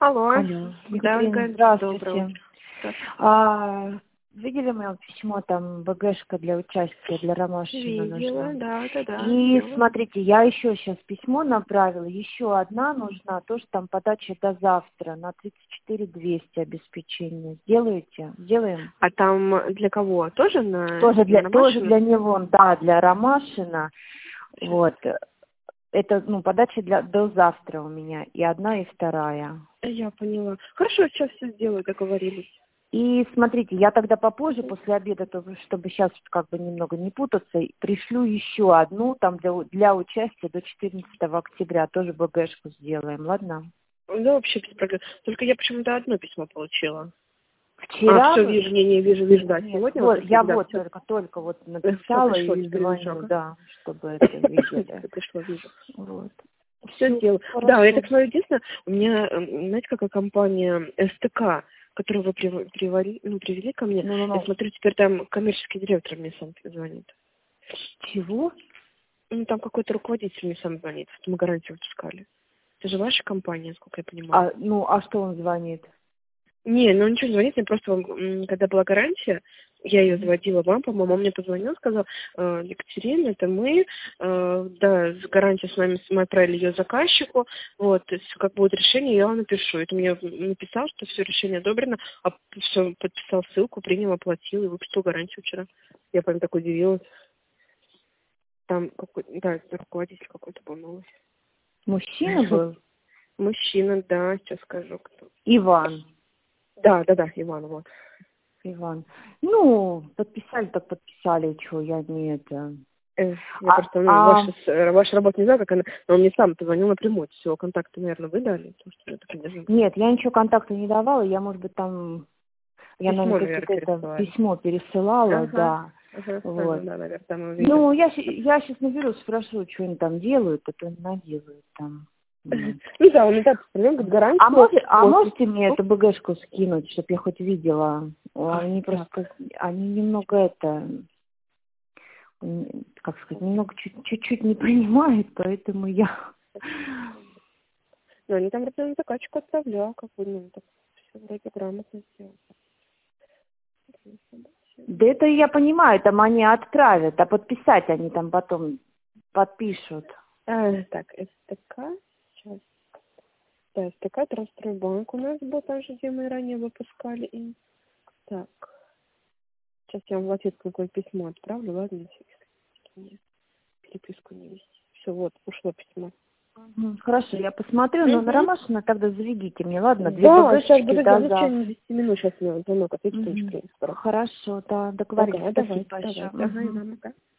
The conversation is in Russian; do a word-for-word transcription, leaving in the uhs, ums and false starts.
Алло. Алло, Да, Екатерина, Ольга, доброе здравствуйте. утро. А, видели мое письмо, там БГшка для участия, для Ромашина Видела, нужна? да, да, да, И видела. смотрите, я еще сейчас письмо направила, еще одна нужна, тоже там подача до завтра, на тридцать четыре двести обеспечение. Сделаете? Сделаем? А там для кого? Тоже на, Тоже на для, тоже Ромашина? для него, да, для Ромашина. Вот. Это, ну, подача для, до завтра у меня, и одна, и вторая. Я поняла. Хорошо, сейчас все сделаю, договорились. И смотрите, я тогда попозже, после обеда, то- чтобы сейчас как бы немного не путаться, пришлю еще одну там для, для участия до четырнадцатого октября. Тоже БГшку сделаем, ладно? Да, вообще без проблем. Только я почему-то одно письмо получила. А, Вчера... все, вы- вижу, не, не, вижу, вижу, да. Нет, Сегодня вот, вот, я да, вот все, только, только вот все написала пришло, и теперь вижу, звоню, ага. да, чтобы это видели. Все пришло, вижу. Вот. Все Все, сделаю. хорошо. Да, я так смотрю, единственное, у меня, эм, знаете, какая компания СТК, которую вы прив- привели, ну, привели ко мне, я Ну-ну-ну. смотрю, теперь там коммерческий директор мне сам звонит. Чего? Ну, там какой-то руководитель мне сам звонит, что мы гарантию выпускали. Это же ваша компания, насколько я понимаю. А, ну, а что он звонит? Не, ну ничего не звонит, мне просто, вам, м, когда была гарантия, я ее заводила вам, по-моему, он мне позвонил, сказал: «Э, Екатерина, это мы, э, да, с гарантией с вами, мы отправили ее заказчику, вот, то есть как будет решение, я вам напишу». Это мне написал, что все решение одобрено, а все, подписал ссылку, принял, оплатил и выпустил гарантию вчера. Я прям так удивилась. Там какой, да, это руководитель какой-то был новый. Мужчина был? Мужчина, да, сейчас скажу, кто. Иван. Да, да, да, Иван, вот. Иван. Ну, подписали, так подписали, что я не это... Э, Я А, просто, ну, а, ваша, с- э, ваша работа не знаю, как она, но он мне сам позвонил напрямую, все, контакты, наверное, вы дали, потому что я так не знаю. нет, я ничего контакта не давала, я, может быть, там... Я, Письмо, наверное, наверное, какие-то это пересылали. письмо пересылала, Ага, да. ага, ага, Вот. да, наверное, там его видел. Ну, я, щ- я сейчас наберу, спрошу, что они там делают, а то они наделают там. Вот. Ну да, он мне так сказал, говорит, А, гарантию. может, а Вот. можете мне эту БГшку скинуть, чтобы я хоть видела? А, Они так. просто, они немного это, м, как сказать, немного чуть- чуть-чуть не понимают, поэтому я... Ну, они там вроде на заказчику отправлял, как бы, ну, так все вроде грамотно сделал. Да это я понимаю, там они отправят, а подписать они там потом подпишут. А, так, СТК, сейчас. Да, СТК, Транстройбанк у нас был, там же, где мы ранее выпускали. И... Так, сейчас я вам в ответ какое-то письмо отправлю, ладно? Мне переписку не вести. Все, вот, ушло письмо. Мгм, хорошо, я посмотрю, но на Угу. Ромашина тогда заведите мне, ладно? Две Да, сейчас БГшечки буду до делать в завтра. течение десяти минут. Сейчас мне звонок ответит, Мгм. очень скоро. Хорошо, да, договорились. Ага, Спасибо давай, большое. давай. Ага, Мгм. Иван, ага.